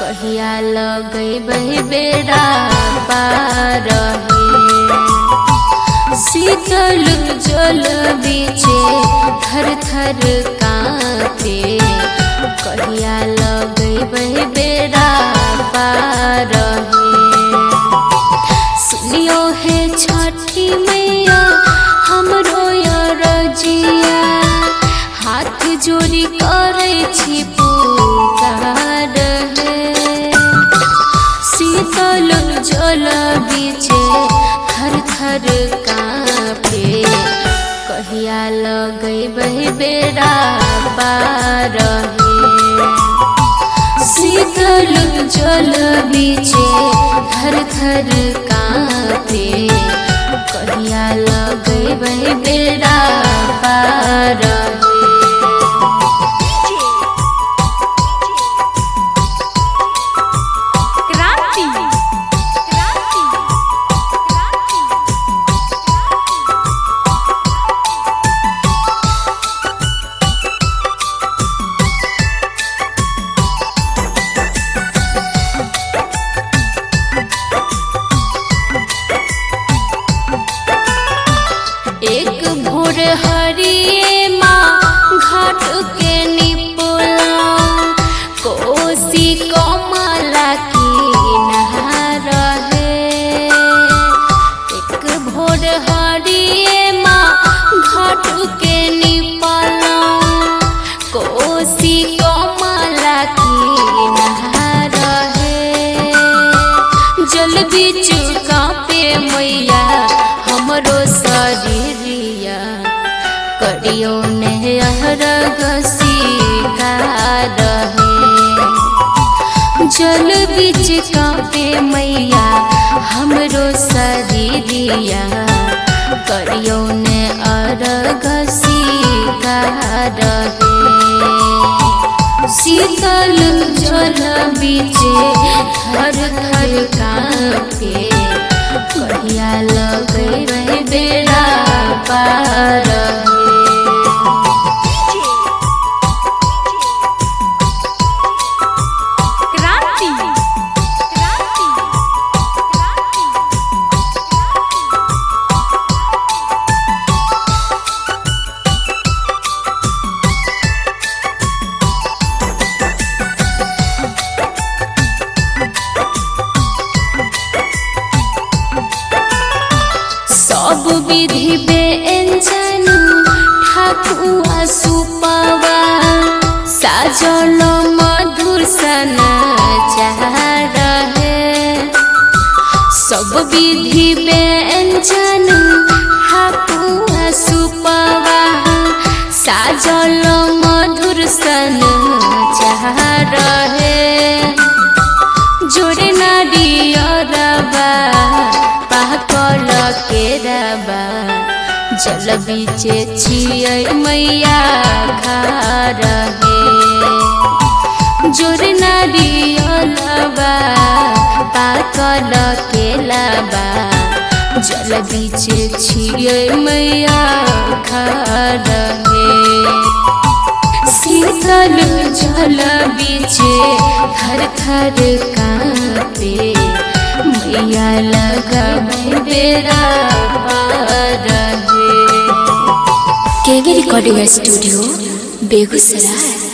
कहिया लगैबै बेड़ा पार हे शीतल जल बीचे थर थर कांपे कहिया लगैबै बेड़ा पार हे सुनियो हे छठी मैया हमरो रजिया हाथ जोड़ी करै छी पुकार हे शीतल जल बीचे थर थर कांपे कहिया लगैबै बेड़ा पार हे शीतल जल बीचे थर थर कांपे कहिया लगैबै बेड़ा पार हे एक भोर हरिये माँ घाट के निपुला कोसी कमला किनार है एक भोर हरिये माँ घाट के निपुला कोसी कमला किनार है जल बीच कांपे मैया हमरो शरीरिया करियो ने अहरग सिकार हे जल बीच कांपे मैया हमरो शरीरिया करियो ने अहरग सिकार हे शीतल जल बीचे थर थर कांपे कहिया लगैबै बेड़ा पार हे सब विधि व्यंजन ठाकुआ सुपवा साजल मधुर समाचार है सब विधि व्यंजन ठाकुआ सुपवा साजल मधुर समाचार है जोड़े नारियरबा पाकल केराबा जल बीचे छियै मैया खार हे जोर नारियलबा पाकल केलाबा जल बीचे छियै मैया खार हे शीतल जल बीचे थर थर कांपे मैया लगैबै बेड़ा पार हे। KV recording studio Begusarai.